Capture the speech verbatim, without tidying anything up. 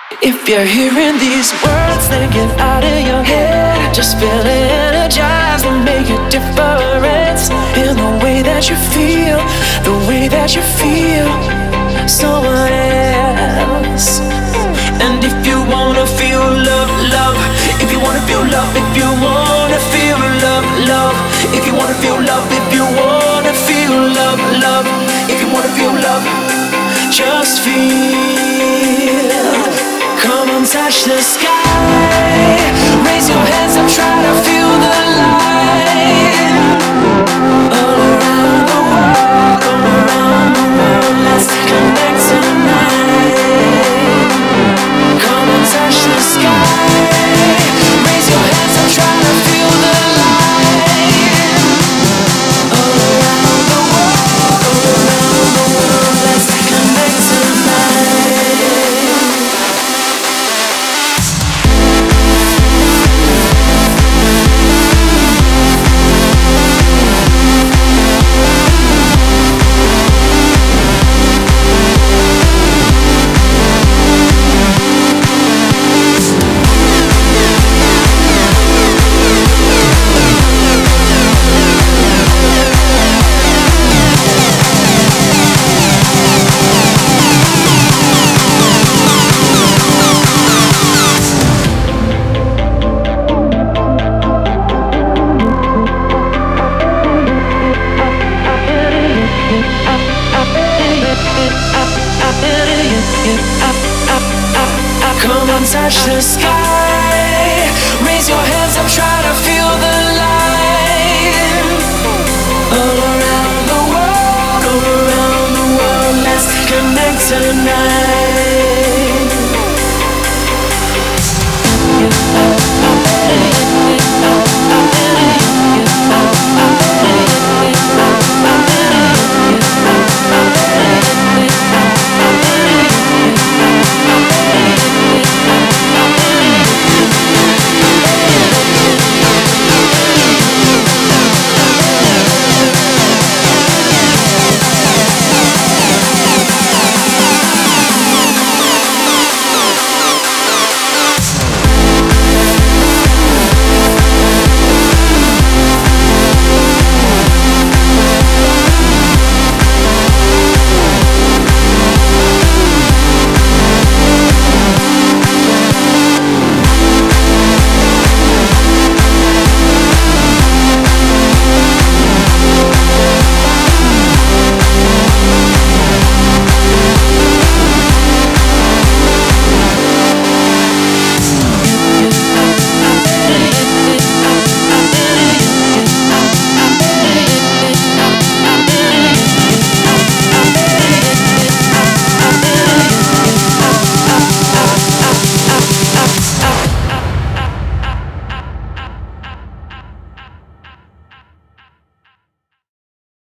If you're hearing these words, then get out of your head. Just feel energized and make a difference in the way that you feel, the way that you feel someone else. And if you wanna feel love, love, if you wanna feel love, if you wanna feel love, love, if you wanna feel love, if you wanna feel love, love, if you wanna feel love, just feel. Come and touch the sky. Raise your hands up, try to feel the light. All around the world, all around the world, let's connect tonight. Come and touch the sky. Raise your hands up, try to feel the light. All around the world, all around the world, let's connect tonight. Come on, touch the sky. Raise your hands up, try to feel